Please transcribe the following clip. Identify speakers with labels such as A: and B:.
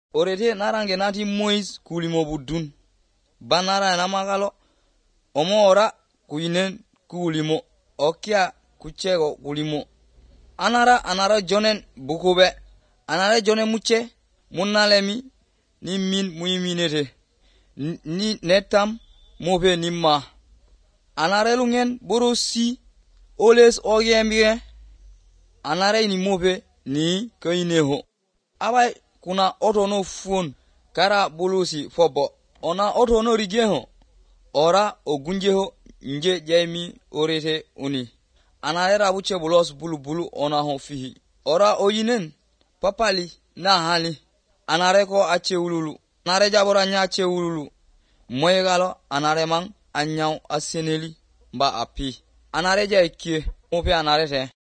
A: orete narange nati Moise kulimo budun. Banara na magalo. Omo ora kuinen kulimo. Okia kuchego kulimo. Anara jonen bukube. Anara jonen muche. Munalemi. Ni min muiminete. Ni netam. Mope nimma. Anara lungen borosi. Oles ogembiye. Anara ni mope ni kaineho. Abai kuna oto no phone. Kara bulusi fobo. Ona oto no rigeho. Ora ogunjeho nje jaimi orete uni. Anara buche bulos bulu ona ho fihi. Ora oyinen papali na hali. Anare ko ache ululu. Anare jabora nya ache ululu. Moyegalo anare mang anyaw aseneli mba api. Anare ja ikie. Mope anare te.